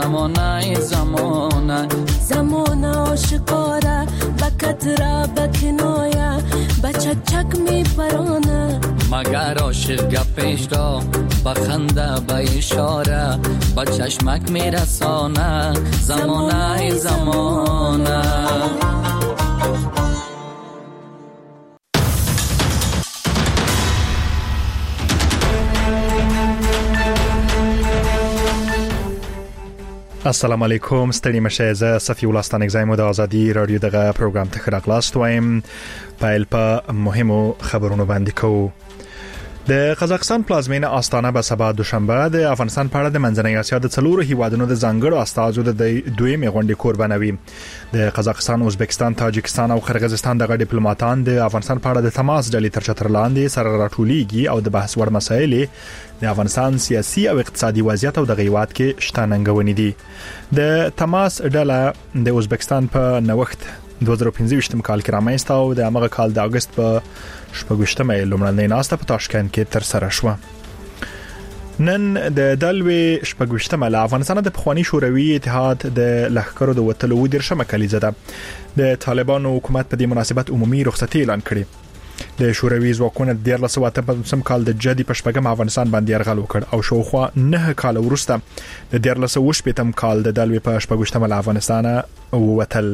زمانه آشکاره بکت را بکنایا بچک چک می پرانه مگر عاشق گپش را بخنده به اشاره با چشمک می رسانه زمانه زمانه. السلام علیکم، ستړي مشه. زه صفی الله ستانکزایم د ازادي رادیو دغه پروګرام ته خراغلاست وایم. پایل په مهمو خبرونو باندې کوو. د قزاقستان پلازمینه آستانه به سبا دوشنبه د افغانستان په اړه د منځنۍ اسیا د څلورو هیوادونو د ځانګړو استازو د دویمې غونډې قرباني وي. د قزاقستان، ازبکستان، تاجکستان او قرغیزستان دغه ډیپلوماټان د افغانستان په اړه د تماس ډلې تر چتر لاندې سره راټولېږي او د بحث وړ مسایل د افغانستان سیاسي او اقتصادي وضعیت او د غیوات کې شته ننګونې دي. د تماس ډله د ازبکستان په نوښت 2015 کال کې رامنځته او د هغه کال د اگست په 28مه لومړنۍ ناسته په تاشکند کې تر سره شوه. نن د دلوي 28مه له افغانستان د پخوانی شوروي اتحاد د لښکرو د وټلو ودرشمه کلیزه ده. د طالبانو حکومت په دې مناسبت عمومي رخصتي اعلان کړې. د شوروي ځواکونو د 1985 کال د جدي په شپږم افغانستان باندې يرغل وکړ او شاوخوا 9 کال وروسته د 1980 کال د دلوي په 28مه له افغانستان ووتل.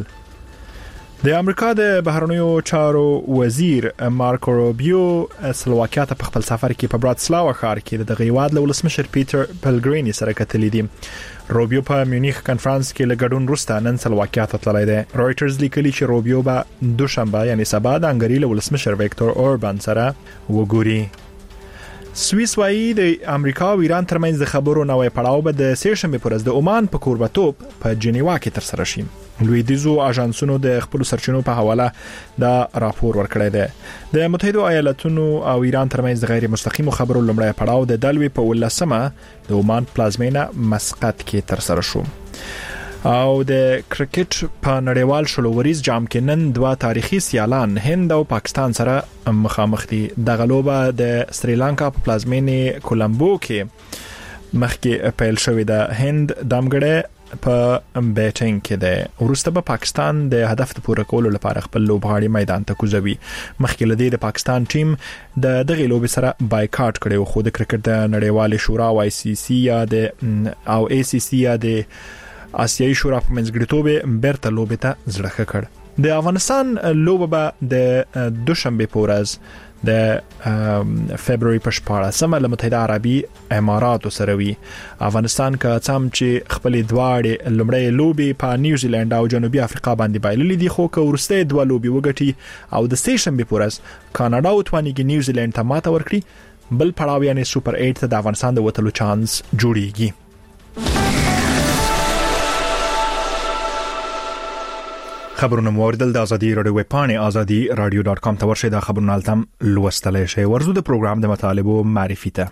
د امریکا د بهرنیو چارو وزیر مارکو روبیو سلواکیا ته په خپل سفر کې په براتسلاو ښار کې د غیواد له ولسمشر پیټر پلګرینی سره کتلې دي. روبیو په میونخ کانفرنس کې له ګډون وروسته نن سلواکیا ته تللی دی. رويټرز لیکلي چې روبیو به دوشنبه یعنی سبا د هنګری له ولسمشر ویکټور اوربان سره وګوري. سویس وايي د امریکا او ایران ترمنځ د خبرو نوې پړاو به د سهشنبه پر ورځ د عمان په کوربتوب په جنیوا کې تر سره شي. لویدیزو اژانسونو د خپل سرچینو په حواله دا راپور ورکړی دی. د متحده ایالاتونو او ایران ترمنځ د غیر مستقیم خبرو لومړی پړاو د دلوي په 18مه د عمان پلازمینه مسقط کې تر سره شو. او د کرکټ په نړیوال شلووریز جام کې نن دوه تاریخي سیالان هند او پاکستان سره مخامخ دي. دغه لوبه د سریلانکا په پلازمینه کولمبو کې مخکې پیل شوې ده. هند دمګړې په بیټینګ کې ده. ورسته به پاکستان د هدف د پوره کولو لپاره خپل لوبغاړي میدان ته کوزوي. مخکې لدی د پاکستان ټیم د دغه لوبې سره بایکاټ کړي خو د کرکټ د نړیوال شورا او ICC یا د او ACC یا د آسیایي شورا په منځګړیتوب برته لوبې ته زړه کړ. د افغانستان لوبه به د دوشنبه په ورځ د فبراير په 14مه له متحده عربي اماراتو سره وي. افغانستان که څم چې خپل دواړې لومړی لوبي په نیوزیلند او جنوبي افریقا باندې بایللې دي خو که ورسته دوه لوبي وګټي او د سهشنبه په ورځ کاناډا او توانیږي نیوزیلند ته ماته ورکړي بل پړاو یعنی سوپر 8 ته د افغانستان د وټلو چانس جوړیږي. خبرونه موردل د ازادي رادیو ویب پاڼې azadi.radio.com ته ورشئ. دا خبرونه التم لوستلای شئ. ورزو د پروګرام د مطالبو معرفي ته.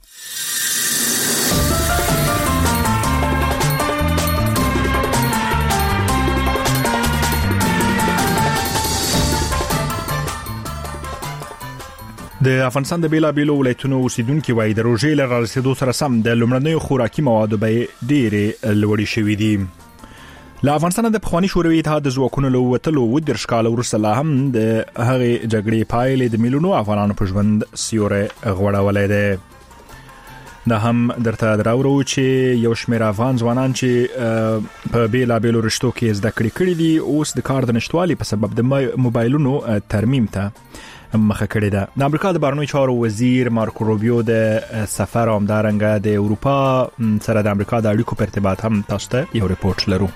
د افغانستان د بیلابیلو ولایتونو اوسیدونکو وایي د روژې له رسیدو سره سم د لومړنیو خوراکي موادو بیې ډېرې لوړې شوې دي. له افغانستان د پخوانی شوروي اتحاد د ځواکونو له وټلو ودرش کال وروسته لا هم د هغې جګړې پایلې د میلیونو افغانانو په ژوند سیوری غوړولی دی. دا هم درته دراورو چې یو شمېر افغان ځوانان چې په بیلابیلو رشتو کې زده کړې کړي دي اوس د کار د نشتوالي په سبب د موبایلونو ترمیم ته مخه کړې ده. د امریکا د بهرنیو چارو وزیر مارکو روبیو د سفر او همدارنګه د اروپا سره د امریکا د اړیکو په ارتباط هم تاسو ته یو ریپورت لرو.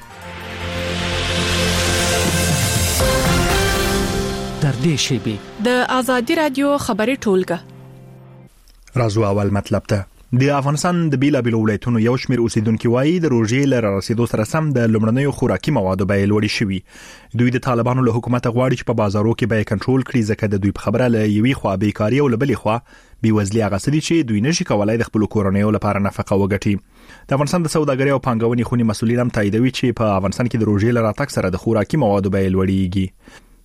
در دې شیبې د ازادي رادیو خبري ټولګه راځو اول مطلب ته. د افغانستان د بیلابیلو ولایتونو یو شمېر اوسیدونکو وایي د روژې له رسیدو سره سم د لومړنیو خوراکي موادو بیې لوړې شوي. دوی د طالبانو له حکومت غواړي چې په بازارو کې بیې کنټرول کړي ځکه د دوی په خبره له یوې خوا بیکاري او له بلې خوا بیوزلي هغه څه دي چې دوی نشي کولای د خپل کورنیو لپاره نفقه وګټي. د افغانستان د سوداګرۍ او پانګونې خونې مسؤلین هم تاییدوي چې په افغانستان کې د روژې له راتګ سره د خوراکي موادو بیې لوړېږي.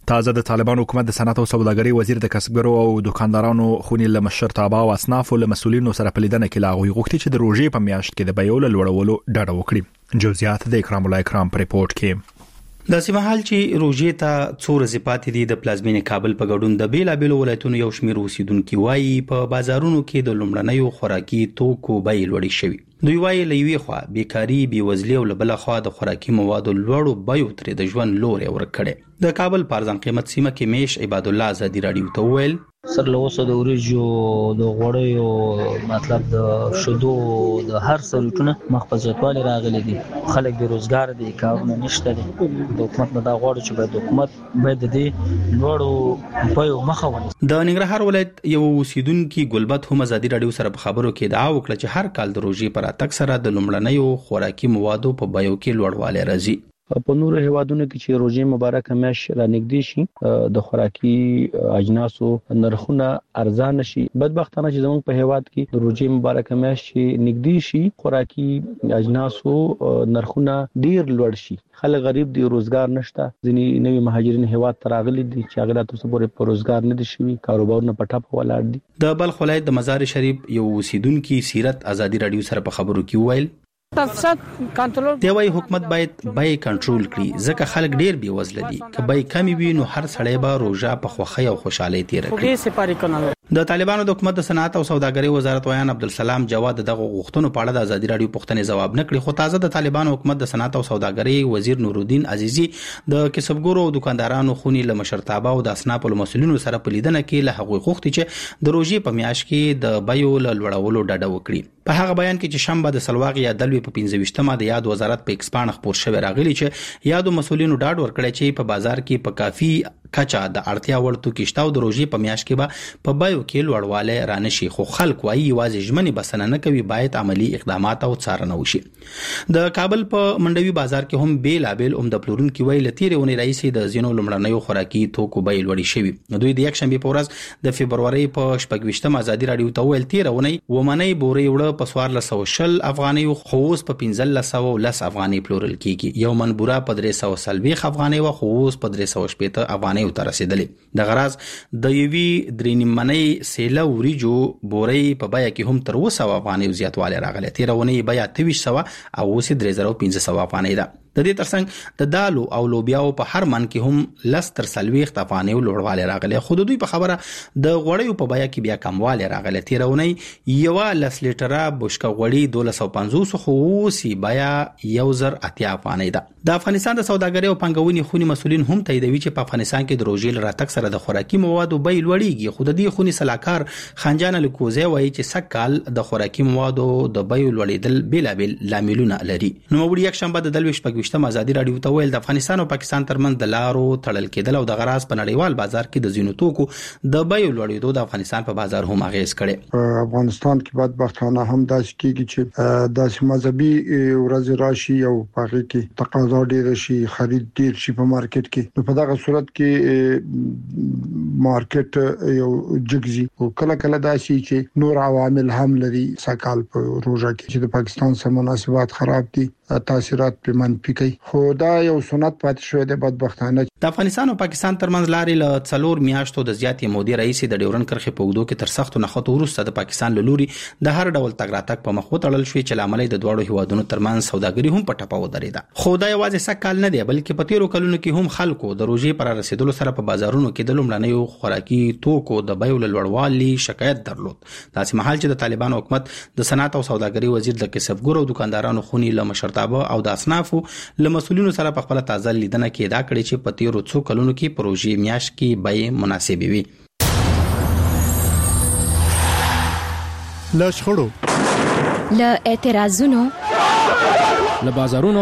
تازه د طالبان حکومت د صنعت او سوداګرۍ وزیر د کسبګرو او دکاندارانو خونی له مشرتابه او اصنافو له مسولینو سره په لیدنه کې لاغوي غوښتي چې د روزي په میاشت کې د بیول لوړولو ډاډه وکړي. جزئیات د اکرام الله اکرام په ریپورت کې. د سیمهال چې روزي ته څو ورځې پاتې دي د پلازمینې کابل په ګډون د بیلابیلو ولایتونو یو شمېر اوسیدونکو وایي په بازارونو کې د لومړنیو خوراکي توکو بیې لوړې شوي. دوی وایي لوي خو بیکاری بیوزلي او بل خو د خوراکي موادو لوړو بیو ترې د ژوند لوري ورکړي. د کابل پارزان قیمت سیمه کې میش عباد الله آزادی رادیو ته ویل سر لوسو د اوریجو د غوړیو مطلب د شودو د هر سروټونه مخفضتوالي راغلي دي. خلک به روزګار دي، کارونه نشته دي. د حکومت نه دا غواړي چې د حکومت باید د لوړو بیو مخه ونیسي. د ننګرهار ولایت یو اوسیدونکو ګلبت هم آزادی رادیو سره په خبرو کې دعا وکړه چې هر کال د روزي پر اتک سره د لومړنیو خوراکي موادو په بیو کې لوړوالی راځي. په نورو هیوادونو کې چې روزي مبارک میاش را نږدې شي د خوراکي اجناسو نرخونه ارزان شي. بدبختانه چې زموږ په هیواد کې د روزي مبارک میاش نږدې شي خوراکي اجناسو نرخونه ډیر لوړ شي. خلک غریب دي، روزګار نشته. ځینې نوي مهاجرین هیواد ته راغلي دي چې هغه تاسو پورې په روزګار نه دي شوي، کاروبارونه په ټاپ ولاړ دي. د بلخ ولایت د مزار شریف یو اوسیدونکو سیرت آزادی رادیو سره په خبرو کې ویل تفسد کنټرول دی. وايي حکومت باید بای کنټرول کړي ځکه خلک ډیر بي وزله دي. که بای کمی وي نو هر سړی به روزه په خوخي او خوشحالي تیر کړي. د طالبانو د حکومت د صنعت او سوداګرۍ وزارت ویان عبدالسلام جواد دغه غوښتنو په اړه د آزادی رادیو پوښتنې جواب نه کړی. خو تازه د طالبانو حکومت د صنعت او سوداګرۍ وزیر نورالدین عزیزی د کسبګرو او دکاندارانو خونی له مشرتابه او د اصناف له مسولینو سره په لیدنه کې له هغوی غوښتي چې د روزي په میاشت کې د بیو لوړولو ډاډه وکړي. په هغه بیان کې چې شنبه د سلواغ یا دلوي په 15مه د یاد وزارت په ایکسپان خبر شوی راغلی چې یادو مسولینو ډاډ ورکړی چې په بازار کې په کافي کچا د اړتیا وړ توکي شته او د روزي په میاشت کې به په بایو کې لوړواله رانشي. خو خلک وايي یوازې ژمنې بسنه نه کوي، باید عملی اقدامات او څارنه وشي. د کابل په منډوي بازار کې هم بیلابل د پلورونکو ویل تیرونی رئیس د زینو لمړنیو خوراکي توکو بیې لوړې شوی. دوی د یک شنبه په ورځ د فبرवरी په 28مه آزادی رادیو ته ویل تیرونی ومنۍ بوري وړه په 1400 افغاني خو اوس په 1510 افغاني پلورل کیږي. یو من بورا په 340 افغاني او خو اوس په 380 افغاني ته رسیدلې. د غراض د یوي درینمنۍ سیله وریجو بوري په بیا کې هم تر 200 افغاني زیاتواله راغله. تیرونی بیا 2300 او اوس 3500 افغاني ده. د دې ترڅنګ د دالو او لوبیاو په هر من کې هم لستر سلويخ افغاني لوړواله راغله. خو دوی په خبره د غوړیو په بیا کې بیا کمواله راغله. تیرونی یو لس لیټره بشکا غوړی 1250 خو اوسي بیا 1080 افغاني ده. د افغانستان د سوداګرۍ او پنګونې خونی مسولین هم تاییدوي چې په افغانستان کې د روزي راتګ سره د خوراکي موادو بیې لوړیږي. خو د دې خونی صلاحکار خنجان لکوزه وایي چې سکهال د خوراکي موادو د بیې لوړیدل بیلابل لاملونه لري. نو وړي یک شنبه د دلوي شپږ آزادی رادیو ته ویل د افغانستان او پاکستان ترمنځ د لارو تړل کېدل او د غراض په نړیوال بازار کې د زینو توکو د بیو لوړېدو د افغانستان په بازار هم اغیز کړي. افغانستان کې بدبختانه هم داسې کېږي چې داسې مذهبي ورځ راشي او هغه کې تقاضا ډیر شي، خرید ډیر شي په مارکیټ کې. نو په دغه صورت کې مارکیټ یو جګزي او کله کله داسې چې نور عوامل هم لري. سکهال په روزه کې چې د پاکستان سره مناسبات خراب دي، تاثیرات په منفي کوي. خو دا یو سنت پاتې شوی دی بدبختانه. د افغانستان او پاکستان ترمنځ لارې له 4 میاشتو د زیاتې مودې رئیس د ډیورن کرښې په وګړو کې تر سختو نخښو وروسته د پاکستان له لوري د هر ډول تګ راتګ په مخ وتړل شوې چې لامل د دوړو هیوادونو ترمنځ سوداګري هم په ټپه ودرېده. خو دا یوازې سکهال نه دی بلکې په تیرو کلونو کې هم خلکو د روزي پر رسیدلو سره په بازارونو کې د لومړنیو خوراکي توکو د بیو لوړوالي شکایت درلود. داسې مهال چې د طالبانو حکومت د صنعت او سوداګرۍ وزیر د کسبګرو او دکاندارانو خونی له مشرتابه او د اصنافو له مسولینو سره په خپل تازه لیدنه کې دا کړی چې په تیرو څو کلونو کې پروژې میاش کې بیې مناسبې وي. له شخړو، له اعتراضونو، له بازارونو،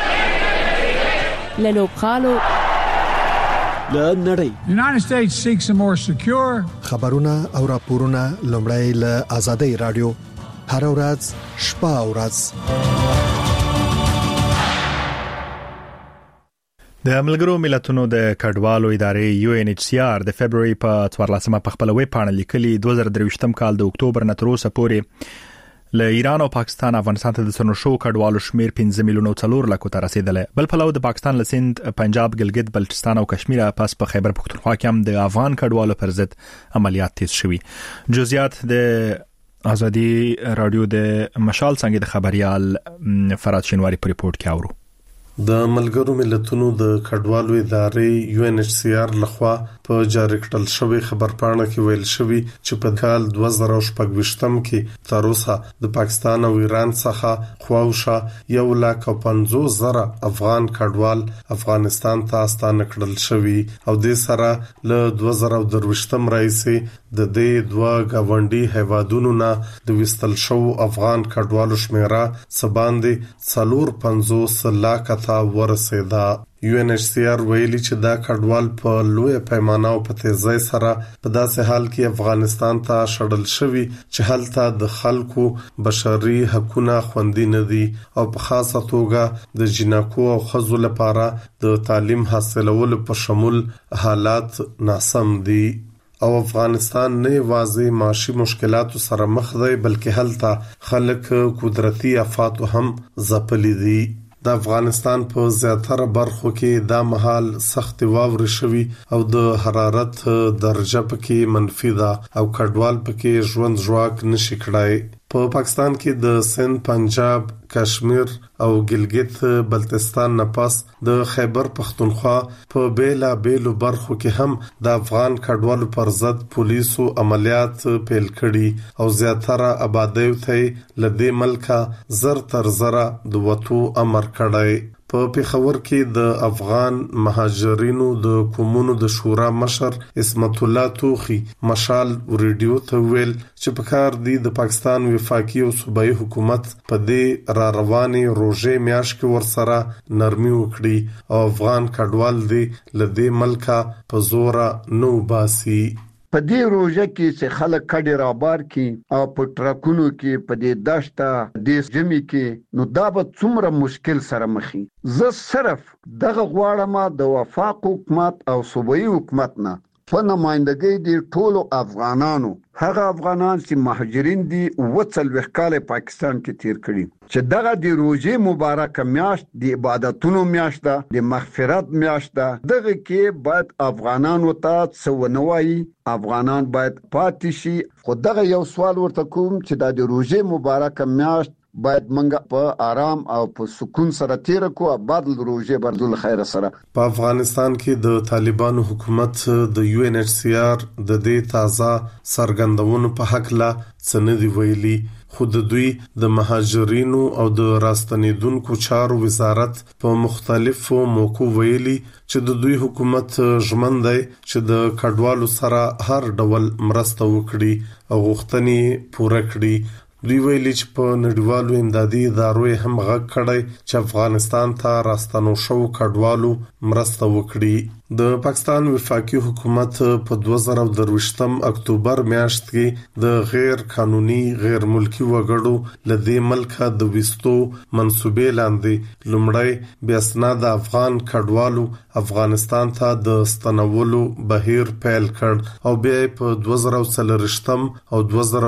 له لوبخالو، له نړۍ. United States seeks a more secure. خبرونه او راپورونه لومړی له آزادۍ رادیو هر ورځ شپه او ورځ. د ملګرو ملتونو د کډوالو ادارې UNHCR د فبرवरी په 14مه په خپل ویب پاڼه لیکلي 2023م کال د اکتوبر نه تر اوسه پورې له ایران او پاکستان افغانستان ته د سنو شو کډوالو شمیر 5 میلیون 4 لک ته رسیدلې. بل پلو د پاکستان له سند، پنجاب، ګلګت، بلوچستان او کشمیر پس په خیبر پختونخوا کې هم د افغان کډوالو پر ضد عملیات تیز شوي. جزئیات د ازادي رادیو د مشال څنګه د خبريال فرات شینواری په ریپورت کې اورو. د ملګرو ملتونو د کډوالو ادارې UNHCR لخوا په جاری کړل شوی خبرپاڼه کې ویل شوی چې په کال 2024 کې تر اوسه د پاکستان او ایران څخه خواوشه 150,000 افغان کډوال افغانستان ته ستانه کړل شوی او د سره له 2023 راځي د دې دوه غونډي هیوادونو نه د وستل شو افغان کډوالو شمیره سباندې 450 لک ته ورسېده. UNHCR ویلي چې دا کډوال په لوی پیمانه او په تیزی سره په داسې حال کې افغانستان ته شړل شوی چې هلته د خلکو بشري حقوقونه خوندي نه دي او په خاصه توګه د جنکو او ښځو لپاره د تعلیم حاصلولو په شمول حالات ناسم دي. او افغانستان نه یوازې معاشي مشکلاتو سره مخ دی بلکې هلته خلک قدرتي آفات هم ځپلي دي. د افغانستان په زیاتره برخو کې دا مهال سخت واوري شوي او د حرارت درجه پکې منفي ده او کډوال پکې ژوند ژواک نشي کړای. په پاکستان کې د سند، پنجاب، کشمیر او ګلګت بلتستان نه پس د خیبر پختونخوا په بیلا بیلو برخو کې هم د افغان کډوالو پر ضد پولیسو عملیات پیل کړي او زیاتره آبادیو ته لدې ملکا زر تر زره د وټو امر کړی. په پیښور کې د افغان مهاجرینو د قومونو د شورا مشر اسمت الله توخی مشال ریډیو ته ویل چې په کار دی د پاکستان وفاقي او صوبایي حکومت په دې را رواني روزه میاش کې ورسره نرمي وکړي او افغان کډوال دی لدې ملکا په زور نو باسي. په دې روزه کې چې خلک کډې رابار کې او په ټرکونو کې په دې دشته د جمی کې نو دا به څومره مشکل سره مخي. زه صرف دغه غواړم د وفاق حکومت او صوبایي حکومت نه په نمائندګۍ دي ټولو افغانانو، هغه افغانان چې مهاجرین دي 40 کال پاکستان کې تیر کړي، چې دغه د روزه مبارکه میاشت د عبادتونو میاشت ده، د مغفرت میاشت ده، دغه کې باید افغانانو ته څونوي، افغانان باید پاتې شي. خو دغه یو سوال ورته کوم چې د روزه مبارکه میاشت باید منګه په آرام او په سکون سره تیر کو، بعد روزه بردل خیر سره. په افغانستان کې د طالبانو حکومت د UNHCR د دې تازه سرګندونو په حق لا سندې ویلي، خو د دوی د مهاجرینو او د راستنیدونکو چارو وزارت په مختلفو موقعو ویلي چې د دوی حکومت ژمن دی چې د کډوالو سره هر ډول مرسته وکړي او غوښتنې پوره کړي. دوی ویلي چې په نړیوالو امدادي ادارو هم غږ کړی چې افغانستان ته راستنو شو کډوالو مرسته وکړي. د پاکستان وفاقي حکومت په 2023 اکتوبر میاشت کې د غیر قانوني غیر ملکی وګړو لدې ملکه د وستو منسوبې لاندې لومړی بیا اسناد افغان کډوالو افغانستان ته د ستنولو بهیر پیل کړ او بیا په 2023 او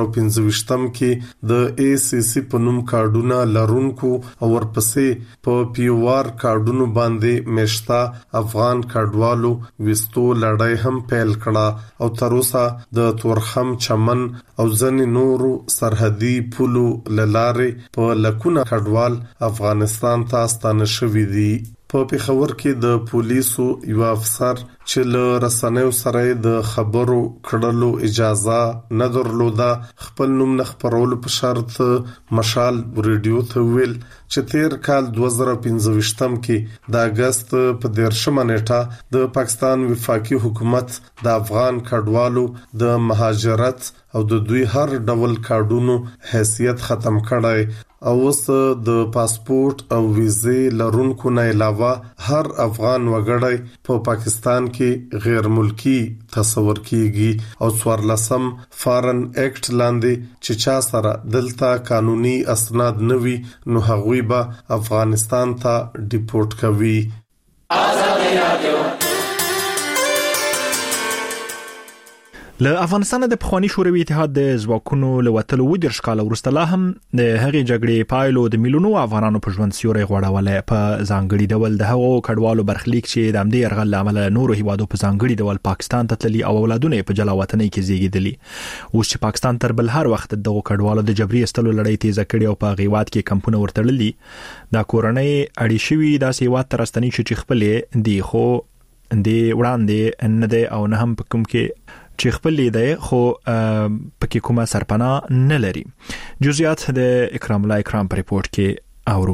2025 کې د ACC په نوم کارډونه لرونکو او ورپسې په پیوار کارډونو باندې مشتا افغان کډوالو وستو لړۍ هم پیل کړه او تر اوسه د تورخم، چمن او ځنې نورو سرحدي پولو لارې په لکونه کډوال افغانستان ته ستانه شوي دي. په پیښور کې د پولیسو یو افسر چې له رسنیو سره د خبرو کړلو اجازه نه درلوده خپل نوم نه خپرولو په شرط مشال ریډیو ته ویل چې تیر کال 2015 کې د اگست په 13 نیټه د پاکستان وفاقي حکومت د افغان کډوالو د مهاجرت او د دوی هر ډول کارډونو حیثیت ختم کړی او اوس د پاسپورت او ویزې لرونکو نه علاوه هر افغان وګړی په پاکستان کې غیر ملکی تصور کیږي او 14 فارن ایکټ لاندې چې چا سره دلته قانوني اسناد نوي نو هغوی به افغانستان ته ډیپورټ کوي. له افغانستان د پخوانی شوروي اتحاد د ځواکونو له وټلو ودرش کال وروسته لا هم د هغې جګړې پایلو د میلیونو افغانانو په ژوند سیوري غوړولې په ځانګړي ډول د هغو کډوالو برخلیک چې د امدې يرغل لامل نورو هیوادو په ځانګړي ډول پاکستان ته تللي او اولادونه په جلا وطنۍ کې زیږیدلي اوس چې پاکستان تر بل هر وخت دغه کډوالو د جبري استلو لړۍ تیزه کړې او په غیوات کې کمپونه ورتړلي دا کورنۍ اړې شوی د سیوات ترستنی چې خپلې دی خو دی وړاندې نه دی او نه هم په کوم کې چې خپل دی خو پکې کومه سرپنا نه لري. جزئیات د اکرام الله اکرام په ریپورت کې اورو.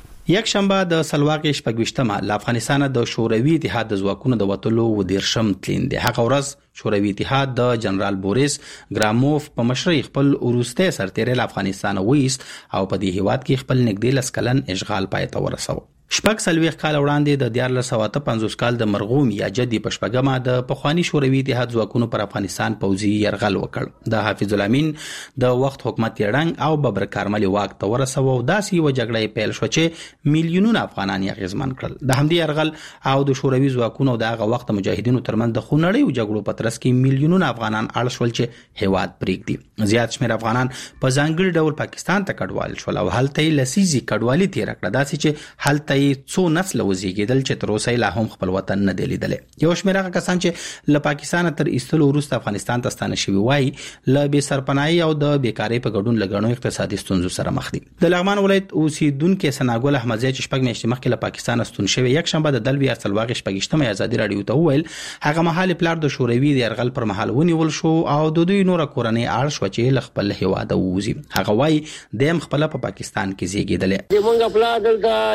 یک شنبه د سلواغې شپږوشتمه له افغانستان د شوروي اتحاد د ځواکونو د وټلو و دیرشم تلین دی. هغه ورځ شوروي اتحاد د جنرال بوریس ګراموف په مشرۍ خپل وروسته سرتیری له افغانستان وېست او په دې هیواد کې خپل نږدې لسکلن اشغال پای ته ورساو. شپږ سلويخ کال وړاندې د 1450 کال د مرغوم یا جدي پشپګما د پخوانی شوروي اتحاد ځواکونو پر افغانستان پوځي يرغل وکړ. د حافظ الامین د وخت حکومت یړنګ او ببر کارمل واک ته ورسو او داسې و جګړه پیل شو چې میلیونونه افغانان یې غزمن کړل. د همدې يرغل او د شوروي ځواکونو د هغه وخت مجاهدینو ترمنځ د خونړۍ او جګړو په ترڅ کې میلیونونه افغانان اړ شول چې هیواد پرېږدي. زیات شمېر افغانان په ځانګړي ډول پاکستان ته کډوال شول او هلته لسیزي کډوالي تیر کړه داسې چې هلته څو نسل وزیږیدل چې تر اوسه لا هم خپل وطن نه دی لیدلی. یو شمېر هغه کسان چې له پاکستان تر ایستلو وروسته افغانستان ته ستانه شوي وای له بې سرپناهي او د بیکاری په ګډون لګڼو اقتصادي ستونزو سره مخ دي. د لغمان ولایت اوسیدونکو سناګل احمدزی چې شپږ میاشتې مخکې له پاکستان ستون شوی یک شنبه د دلوي ارسلواغ شپږشتمه ازادي رادیو ته وویل هغه مهال پلار د شوروي د يرغل پر مهال ونیول شو او د دوی نور کورنۍ اړ شو چې له خپل هیواد ووځي. هغه وای د خپل په پاکستان کې زیږیدل. د مونږ پلار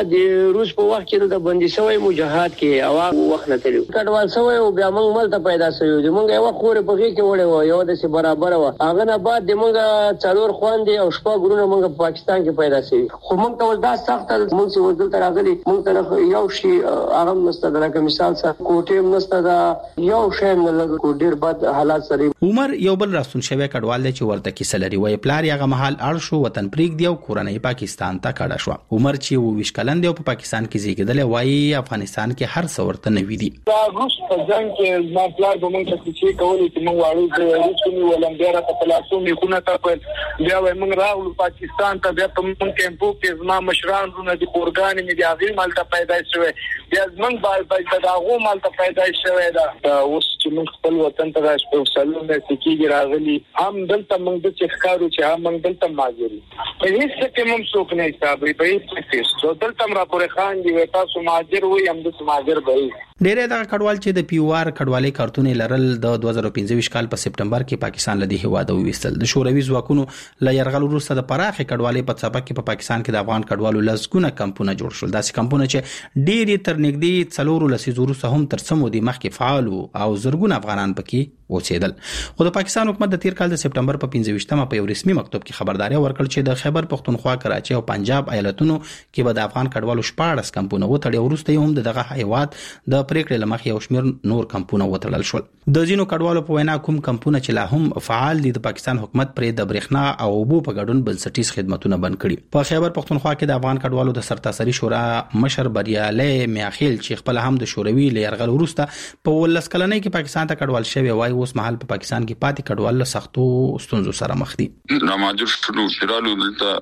د روس په وخت کې د بندي شوی مجاهد کې او وخت نه تلو کډوال شوی او بیا موږ مل ته پیدا شوی د موږ یو خوري په کې وړي و یو د سي برابر و هغه نه بعد د موږ څلور خواندې او شپه ګورونه موږ په پاکستان کې پیدا شوی خو موږ ته دا سخت موږ چې ورته تر راغلي موږ ته یو شی هغه مستدرک مثال سره کوټه مستدا یو شی نه کو ډیر بد حالات سره. عمر یو بل راستون شوی کډوال چې ورته کې سلري وای پلار یې هغه محل اړ شو وطن پریک دی او کورنۍ پاکستان ته کډه شو. عمر چې وویش کلن دی په پاکستان کې زیږیدل وای افغانستان کې هر څه ورته نوي دي. دا روس په ځان کې ما پلار به موږ ته چې کولې چې موږ واړو د روس کومي ولندیرا په پلاسو می خونه ته بیا وای موږ راغلو پاکستان ته بیا په موږ کېمپو کې زما مشران زونه دي اورګان می دي هغه مال ته پیدا شوی بیا موږ باید دا غو مال ته پیدا شوی دا اوس چې موږ خپل وطن ته راځو په سلونه کې راغلي هم دلته موږ د ښکارو چې هم موږ دلته ماجري په هیڅ کې موږ څوک نه حسابي په هیڅ کې دلته را پورې خان دی تاسو ماجر وي هم د ماجر به ډېر د کډوال چې د پیوار کډوالي کارتونه لرل د 2015 کال په سپټمبر کې پاکستان له دې هواده وېستل. د شوروي ځواکونو له يرغل وروسته د پراخه کډوالي په څپه کې په پاکستان کې د افغان کډوالو لسګونه کمپونه جوړ شول. داسې کمپونه چې ډېر تر نږدې څلورو لسیزو وروسته هم تر سمو د مخکې فعال او زرګونه افغانان پکې اوسېدل. خو د پاکستان حکومت د تیر کال د سپټمبر په 15مه په یو رسمي مکتوب کې خبرداري ورکړه چې د خیبر پختونخوا کراچي او پنجاب ایالتونو کې به د افغان کډوالو 14 کمپونه وټړي ورسته هم دغه هیواد د پریکړې لمخې یو شمېر نور کمپونه وټړل شول. د ځینو کډوالو په وینا کوم کمپونه چې لا هم فعال دي د پاکستان حکومت پر د برېښنا او اوبو په ګډون بنسټیز خدماتونه بند کړي. په خیبر پختونخوا کې د افغان کډوالو د سرتاسري شورا مشر بریالي میاخیل چې خپل هم د شوروي له يرغل وروسته په ولس کلنۍ کې پاکستان ته کډوال شوی وای اوس مهال په پاکستان کې پاتې کډوال له سختو ستونزو سره مخ دي. ناماجر شلو شرالو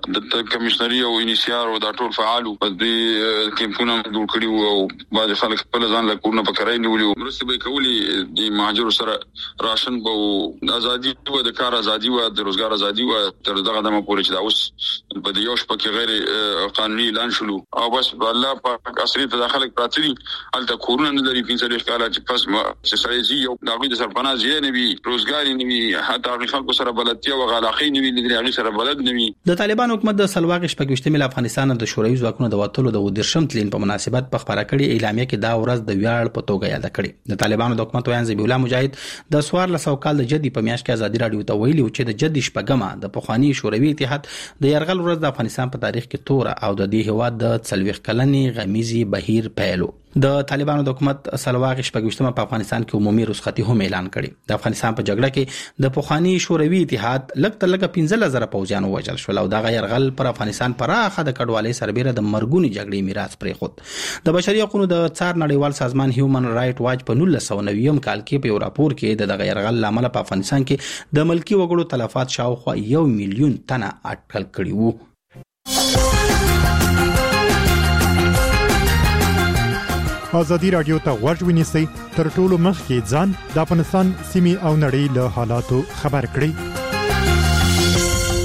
د کمشنري او انیسیار او د ټول فعالو په دې کمپونه جوړ کړي او بعض خلک خپل ځان له کورونه په کرای نیولي مرسته به کولی د مهاجر سره راشن به ازادي او د کار ازادي او د روزګار ازادي او تر دغه دمه پورې چې دا اوس په دې یو شپه کې غیر قانوني اعلان شلو او بس الله په اصلي تداخل پراتري الته کورونه نه لري 15 کال چې پس چې سړی زی او دغه د سرپناه زی نه وي روزګاری نه وي حتی خلکو سره بلدتیا او غلاخي نه وي د هغه سره بلد نه وي. د طالبان حکومت د سلواغ شپږشتمه افغانستان د شوروي ځواکونو د وټلو د ودرشم تلین په مناسبت په خبره کړي اعلامیه کې دا ورځ د ویاړ په توګه یاد کړي. د طالبانو د حکومت ویان ذبیح الله مجاهد د 1400 کال د جدي په میاشت کې ازادي رادیو ته ویلي چې د جدي شپږمه د پخوانی شوروي اتحاد د يرغل ورځ د افغانستان په تاریخ کې تور او د دې هواد د 40 کلنې غمیزي بهیر پیلو. د طالبانو د حکومت سلواغ شپږشتمه په افغانستان کې عمومي رخصتي هم اعلان کړي. د افغانستان په جګړه کې د پخوانی شوروي اتحاد لږ 15000 پوځیان وژل شول او د غیرغل پر افغانستان پراخه د کډوالۍ سربېره د مرګونی جګړې میراث پرې خود. د بشري حقوقو د څار نړیوال سازمان هیومن رائټ واچ په 1990 کال کې په راپور کې د غیرغل لامل په افغانستان کې د ملکی وګړو تلفات شاوخوا 1 میلیون تنه اټکل کړي وو. ازادي رادیو ته غوږ ونیسئ تر ټولو مخکې ځان د افغانستان سیمې او نړۍ له حالاتو خبر کړئ.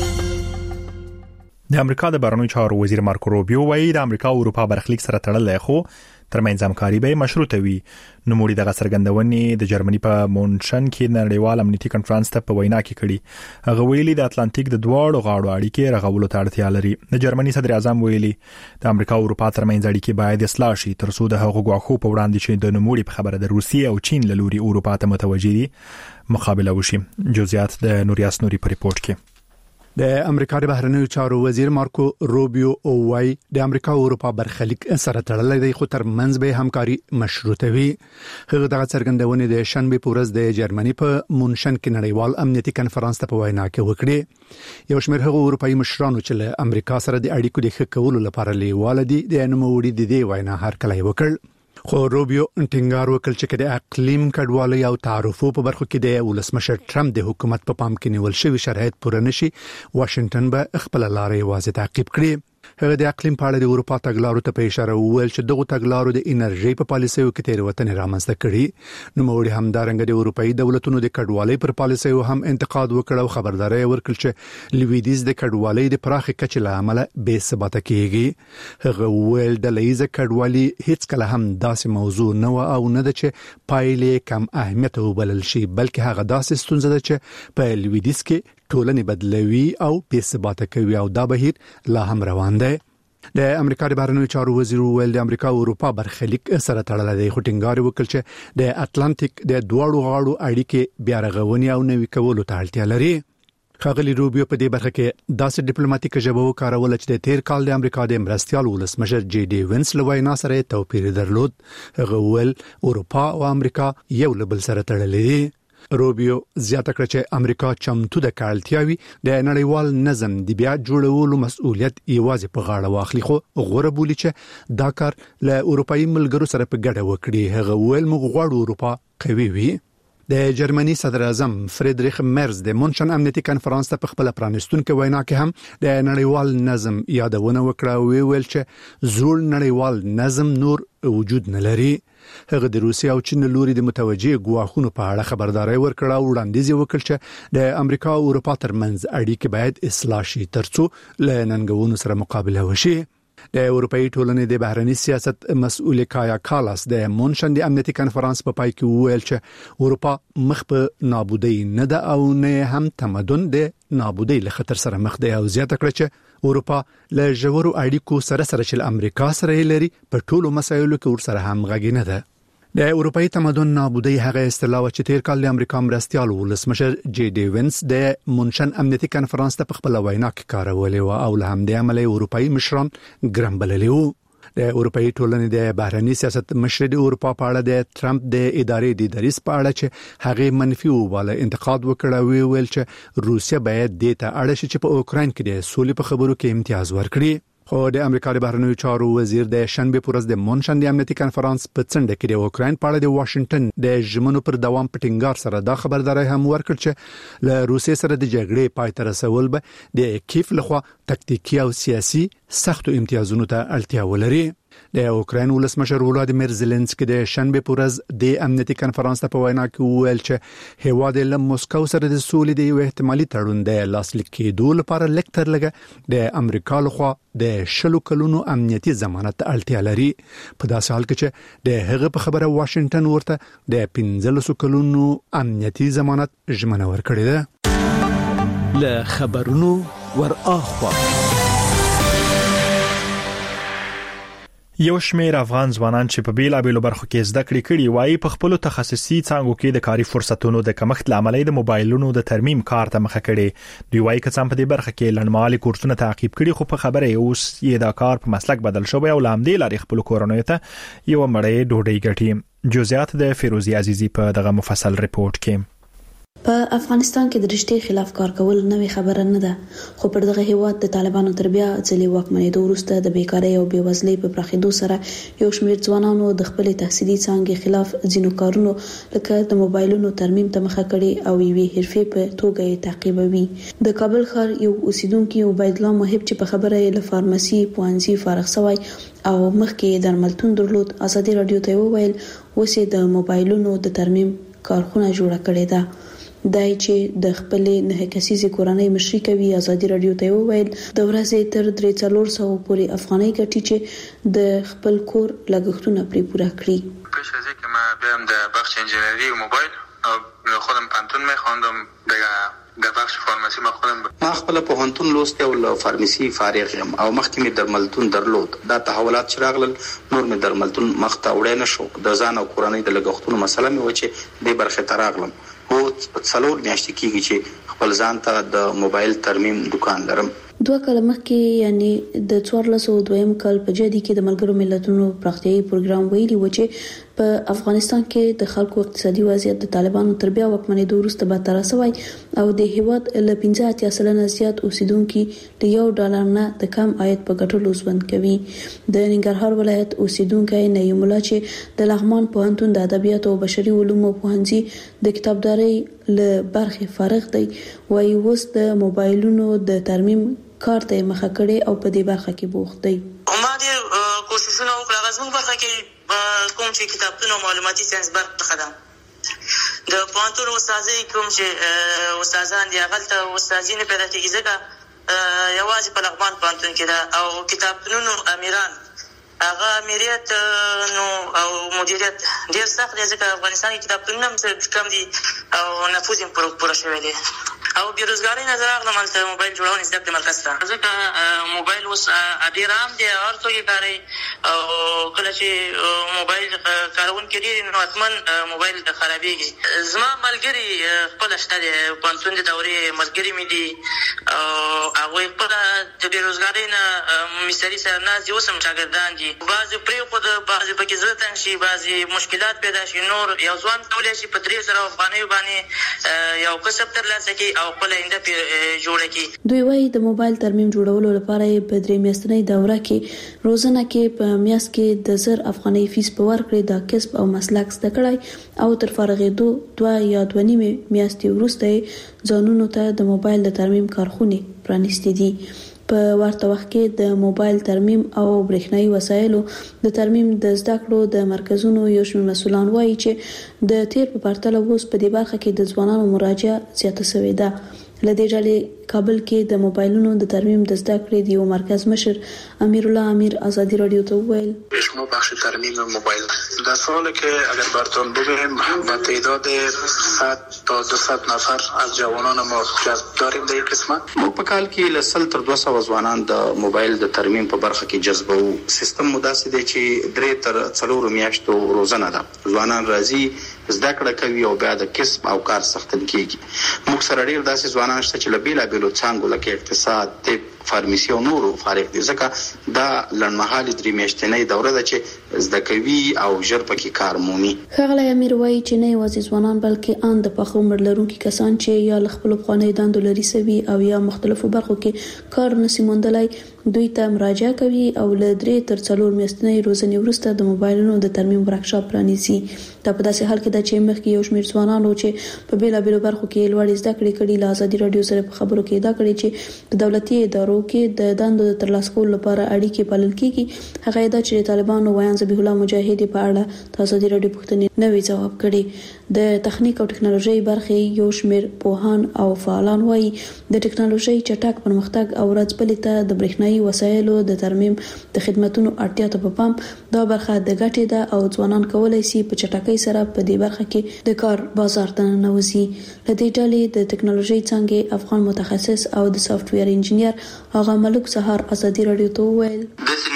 د امریکا د بهرنیو چارو وزیر مارکو روبیو وایي د امریکا او اروپا برخلیک سره تړلې خو ترمنځ همکاري به مشروطه وي. نو موري د څرګندونې د جرمني په مونشن کې نړیوال امنیتي کانفرنس ته په وینا کې کړي. هغه ویلي د اتلانتیک د دواړو غاړو اړیکې رغولو ته اړتیا لري. د جرمني صدر اعظم ویلي د امریکا او اروپا ترمنځ اړیکې باید اصلاح شي ترڅو د هغو غواخو په وړاندې چې د نوموړي په خبره د روسیې او چین له لوري اروپا ته متوجي دي مقابله وشي. جزئیات د نوریاس نوري په ریپورت کې. د امریکا د بهرنیو چارو وزیر مارکو روبیو وايي د امریکا او اروپا برخلیک سره تړلې دی خو ترمنځ به همکاري مشروطه وي. هغه د څرګندونې د شنبه په ورځ د جرمني په مونشن کې نړیوال امنیتي کانفرنس ته په وینا کې وکړي. یو شمېر هغه اروپایي مشرانو چې له امریکا سره د اړیکو د ښه کولو لپاره لیواله دي د نوموړي د دې وینا هرکلی وکړ. خو روبیو ټینګار وکړ چې د اقلیم کډوالۍ او تعرفو په برخو کې د ولسمشر ټرمپ د حکومت په پام کې نیول شوی شرایط پوره نشي واشنگټن به خپل لارې واضح تعقیب کړي. هغه د اقلیم په اړه د اروپا تګلارو ته په اشاره وویل چې دغه تګلارو د انرژي په پالیسیو کې تېروتنې رامنځته کړي. نو موري همدارنګه د اروپאי دولتونو د کډوالۍ پر پالیسیو هم انتقاد وکړ او خبرداري ورکړه چې لویدیز د کډوالۍ د پراخ کچې له امله بې ثباته کیږي. هغه ویل د لیزه کډوالۍ هیڅ کله هم داسې موضوع نه و او نه د چې پایلې کم اهمیت وبلل شي بلکې هغه داسې ستونزه ده چې په لویدیز کې ټولنې بدلوي او بې ثباته کوي او دا بهیر لا هم روان دی. د امریکا د بهرنیو چارو وزیر ویل د امریکا او اروپا برخلیک سره تړلې دی خو ټینګار وکړ چې د اتلانتیک د دواړو غاړو اړیکې بیا رغونې او نوي کولو ته اړتیا لري. خاغلی روبیو په دې برخه کې داسې ډیپلوماټیک ژبه وکاروله چې د تیر کال د امریکا د مرستيال ولسمشر جی ډي وینس له وینا سره توپیر درلود. هغه ویل اروپا او امریکا یو له بل سره تړلې دي. روبیو زیاته کړ چې امریکا چمتو د کارلتیاوي د نړیوال نظم د بیا جوړولو مسؤلیت یوازې په غاړه واخلي خو غوړه بولی چې دا کار له اروپאי ملګرو سره په ګډه وکړي. هغه ویل موږ غواړو اروپا قوي وي. د جرمني صدر اعظم فریدریخ مرز د مونشن امنیتي کانفرنس ته په خپل پرانستونکو وینا کې هم د نړیوال نظم یادونه وکړه او ویل چې زوړ نړیوال نظم نور وجود نه لري. هغه د روسیې او چین لوري د متوجي غواخونو په اړه خبرداري ورکړه او وړاندیز وکړ چې د امریکا او اروپا ترمنځ اړیکې باید اصلاح شي ترڅو له ننګونو سره مقابله وشي. د اروپאי ټولنې د بهرنی سیاست مسؤل کایا کالاس د مونشن د امنیتي کانفرنس په پای کې وویل چې اروپا مخ په نابودی نه ده او نه هم تمدن د نابودی له خطر سره مخ دی او زیاته کړ چې اروپا له ژورو اړیکو سره چې امریکا سره لري په ټولو مسایلو کې ورسره هم غږی نه ده. د اروپאי تمدن نابودی هغه اصطلاح چې تیر کال د امریکا مرستيال ولسمشر جی ډي وینس د مونشن امنیتي کانفرنس ته په خپل وینا کې کارولې او له همدې عمله اروپאי مشران ګرم بللي وو. د اروپאי ټولنې د بهرنی سیاست مشر د اروپا په اړه د ټرمپ د ادارې د دریس په اړه چې هغه منفي وواله انتقاد وکړ او ویل چې روسیا باید د ته اړه شي چې په اوکرين کې د سولې په خبرو کې امتیاز ورکړي. خو د امریکا د بهرنیو چارو وزیر د شنبه پر ورځ د مونشن د امنیتي کانفرنس په څنډه کې د اوکرين په اړه د واشنگټن د ژمنو پر دوام په ټینګار سره دا خبرداري هم ورکړ چې له روسیې سره د جګړې پای ته رسول به د کیف لخوا تکتیکی او سیاسي سختو امتیازونو ته اړتیا ولري. د اوکرين ولسمشر ولادیمیر زيلنسکي د شنبه پر ورځ د امنیتي کانفرنس ته په وینا کې وویل چې هیواد له مسکو سره د سولې د یو احتمالي تړون د لاسلیک کېدو لپاره لیکتر لګه د امریکا لخوا د 10 کلونو امنیتي ضمانت اړتیا لري. په داسې حال کې چې د هغه په خبره واشنگټن ورته د 15 کلونو امنیتي ضمانت ژمنه ورکړې ده. له خبرونو ور اخوا یو شمېر افغان ځوانان چې په بیلابېلو برخو کې زده کړې کړي وایي په خپل تخصصي څانګو کې د کاري فرصتونو د کمښت لامل د موبایلونو د ترمیم کار ته مخه کړي. دوی وایي که څم په دې برخه کې لنډمهالي کورسونه تعقیب کړي خو په خبره اوس یې دا کار په مسلک بدل شوی او لامدې لري خپل کورونو ته یو مړې ډوډۍ ګټي. جزئیات د فیروزی عزیزی په دغه مفصل ریپورت کې. په افغانستان کې د رښتې خلاف کار کول نوې خبره نه ده، خو پر دغه هیواد د طالبانو تر بیا ځلې واکمنېدو وروسته د بیکارۍ او بېوزلۍ په پراخېدو سره یو شمېر ځوانانو د خپل تحصیلي څانګې خلاف ځینو کارونو لکه د موبایلونو ترمیم ته مخه کړې او یوې حرفې په توګه یې تعقیبوي. د کابل ښار یو اوسیدونکي عبید الله محب چې په خبره یې له فارمسي پوهنځي فارغ شوی او مخکې درملتون درلود، ازادي رادیو ته وویل اوس یې د موبایلونو د ترمیم کارخونه جوړه کړې ده. دای چې د خپلې 9 کسیزې کورنۍ مشري کوي، ازادي رادیو ته وویل د ورځې تر 300 پورې افغانۍ ګټي چې د خپل کور لګښتونه پرې پوره کړي. پیش از اینکه من بیام در بخش انجینری موبایل خودم پانتون میخواندم در بخش فارمسی ما خپل پوهنتون لوست او له فارمسی فارغ یم او مخکې می درملتون درلود. دا تحولات چې راغلل نور می درملتون مخته وړای نشو. د ځان او کورنۍ د لګښتونو مسله می و چې د برخه تراغلم. او څلور میاشتې کېږي چې خپل ځان ته د موبایل ترمیم دکان لرم. 2 کال مخکې یعنی د 1402 کال په جدي کې د ملګرو ملتونو پراختیایي پروګرام ویلي و چې په افغانستان کې د خلکو اقتصادي وضعیت د طالبانو تر بیا واکمنېدو وروسته بدتر شوی او د هیواد له 15% زیات اوسیدونکو د $1 نه د کم عاید په ګټلو ژوند کوي. د ننګرهار ولایت اوسیدونکو نعیم الله چې د لغمان پوهنتون د ادبیات او بشري علومو پوهنځي د کتابدارۍ له برخې فارغ دی، وايي اوس د موبایلونو د ترمیم کار ته مخه کړي او په دې برخه کې بوخت دی. ما دې کوششونه وکړل غزمن برخه کې کوم چې کتابتون او معلوماتي ساينس برخه ده. د پوهنتون استادای کوم چې استادان دي هغه ته استادین پیدا کیږي ځکه یوازې په لغمان پوهنتون کې ده او کتابتونونو امیران هغه امریت نو او مدیریت ډیر سخت دی ځکه افغانستان کې کتابتونونه هم کم دي او نفوذ یې پوره شوی دی او بیروزګاری نظر اغله مالته موبایل جوړونه زده کړې مرکز ته ځکه موبایل اوس ډیر عام دی هر څوک یې کاروي او کله چې موبایل کارونکي ډیر نو حتما موبایل خرابېږي. زما ملګري خپل شته دي پوهنتون د دورې ملګري مې دي او هغوی خپل د بیروزګارۍ نه مستري سره ناست دي، اوس هم شاګردان دي. بعضې پرېښود، بعضې پکې زړه تنګ شي، بعضې مشکلات پیدا شي. نور یو ځوان کولی شي په 300 افغانیو باندې یو کسب ترلاسه کړي او خپل آینده جوړه کړي. دوی وايي د موبایل ترمیم جوړولو لپاره په 3 میاشتنۍ دوره کې روزانه کې په میاشت کې د 1000 افغانۍ فیس په ورکړې د کسب او مسلک زده کړای او تر فارغېدو 2 یا 2.5 میاشتې وروسته ځانونو ته د موبایل د ترمیم کارخونه پرانیستې دي. په ورته وخت کې د موبایل ترمیم او برېښنايي وسایلو د ترمیم د زده کړو د مرکزونو یو شمېر مسؤلان وایي چې د تیر په پرتله اوس په دې برخه کې د ځوانانو مراجعه زیاته شوې ده. لدې ډلې کابل کې د موبایلونو د ترمیم د زده کړې د یو مرکز مشر امیر الله امیر ازادی رادیو ته وویل شما بخش ترمیم موبایل در سالی که اگر براتون بگویم با تعداد 100 تا 200 نفر از جوانان ما جذب داریم در این قسمت. ما په کال کې له 100 تر 200 ځوانان د موبایل د ترمیم په برخه کې جذبو. سیستم مداسې دی چې 3 تر 4 میاشتو روزانه ده. ځوانان راځي زده کړه کوي او بیا د کسب او کار سختن کیږي. موږ سره ډیر داسې ځوانان شته چې له بیلابېلو څانګو لکه اقتصاد، طب، فارمسي او نورو فارغ دي ځکه دا لنډمهالي 3 میاشتنۍ دوره ده چې زده کوي او ژر پکې کار مومي. ښاغلی امیر وایي چې نه یوازې ځوانان بلکې ان د پخو عمر لرونکي کسان چې یا له خپلو پخوانیو دندو لرې سوي او یا مختلفو برخو کې کار نشي موندلی دوی ته مراجعه کوي او له 3 تر 4 میاشتنۍ روزنې وروسته د موبایلونو د ترمیم ورکشاپ پرانیزي. دا په داسې حال کې ده چې مخکې یو شمېر ځوانانو چې په بیلابېلو برخو کې لوړې زده کړې کړي له ازادي رادیو سره په خبرو کې دا کړي چې په دولتي ادارو کې د دندو د ترلاسه کولو لپاره اړیکې پالل کیږي. هغه دا چې طالبانو ویان ذبیح الله مجاهد په اړه د ازادي رادیو پوښتنې نوې جواب کړي. د تخنیک او ټکنالوژي برخې یو شمېر پوهان او فعالان وایي د ټکنالوژي چټک پرمختګ او ورځپلې ته د برېښنايي وسایلو د ترمیم د خدماتو اړتیا ته په پام دا برخه د ګټې ده او ځوانان کولای شي په چټکۍ سره په دې برخه کې د کار بازار ته ننوځي. د دې ډلې د ټکنالوژي څنګه افغان متخصص او د سافټویر انجینیر هغه ملک سهار ازادي رادیو ته وویل د نوې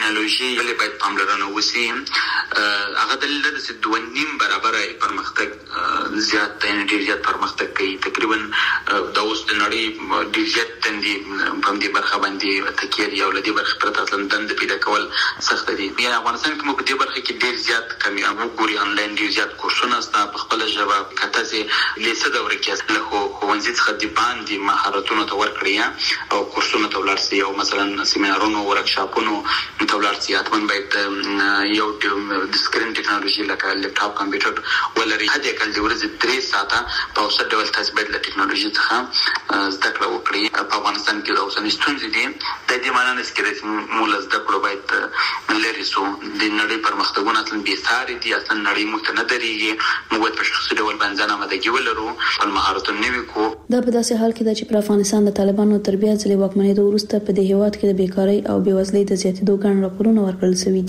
ټکنالوژي ولې باید پاملرنه وشي. هغه دلیل د 2.5 برابر پرمختګ زیات دی، ډیر زیات پرمختګ کوي. تقریبا د اوس د نړۍ ډیر زیات تندي په دې برخه باندې تکیه یو لدی برخه پرته تلندند پیدا کول سخت دي. بیا افغانستان کې موږ په دې برخه کې ډیر زیات کمی وګوري، انلاین ډیر زیات کورسونه ستا په خپل ژبه کته سي لیسه د ورکې له خوندې څخه دی باندې مهارتونو ته ورکړي او کورسونه ته ولرسي او مثلا سیمینارونو ورکشاپونو ته ولرسي. اتمن باید یو د سکرین ټکنالوژي لکه لپټاپ کمپیوټر ولري. هدا کله د ورځې 3 ساعته په اوسه ډول تاسو باید له ټکنالوژي څخه زده کړه وکړي. په افغانستان کې د اوسنۍ ستونزې دي د دې معنی نه چې موږ زده کړو باید لري سو د نړۍ پرمختګونه تل به ساري دي، اصلا نړۍ مخ نه درېږي. موږ په شخصي ډول باندې نه مدګي ولرو خپل مهارتونه نوي کو. دا په داسې حال کې چې پر افغانستان د طالبانو تربیه ځلې واکمنۍ د وروسته په دې هیواد کې د بیکاری او بېوزلۍ د زیاتېدو ګڼ راپورونه ورکړل شوي.